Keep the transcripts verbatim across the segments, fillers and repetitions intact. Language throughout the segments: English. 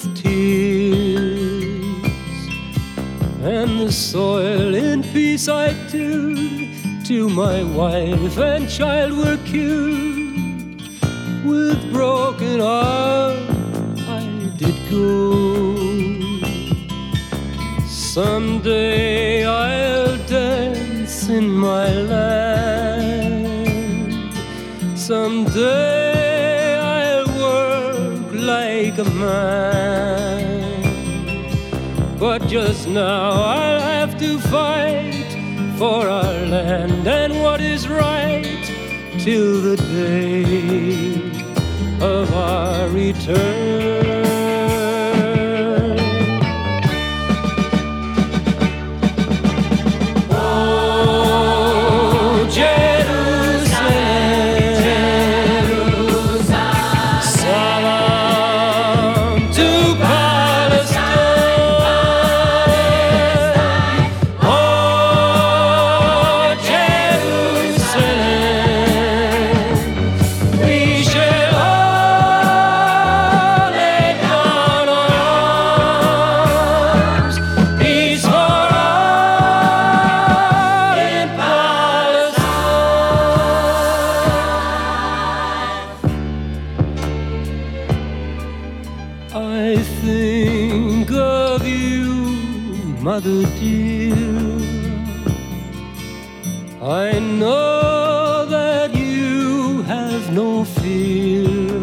tears, and the soil in peace I tilled, till my wife and child were killed. With broken heart I did go. Someday I'll dance in my land. Someday I'll work like a man. But just now I'll have to fight for our land and what is right, till the day of our return. I think of you, mother dear. I know that you have no fear,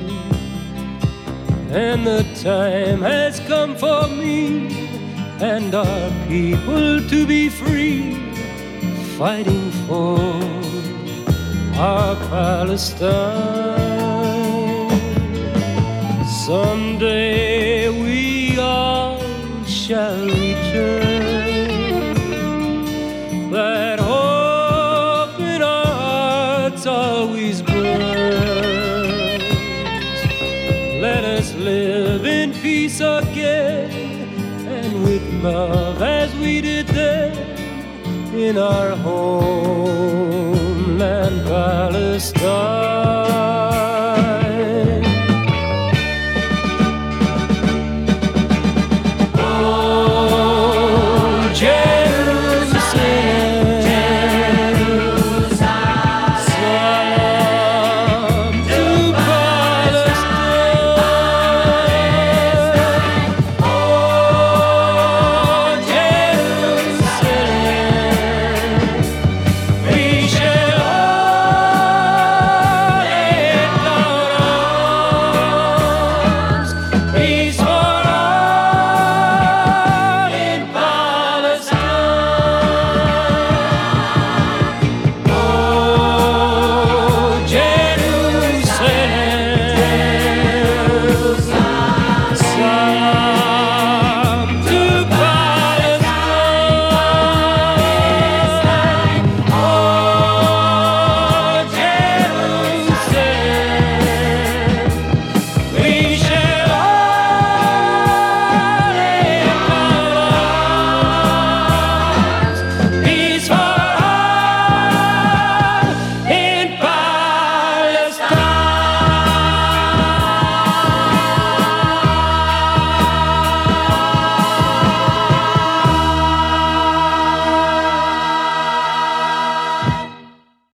and the time has come for me and our people to be free, fighting for our Palestine. Someday we all shall return. That hope in our hearts always burns. Let us live in peace again, and with love as we did then, in our homeland Palestine.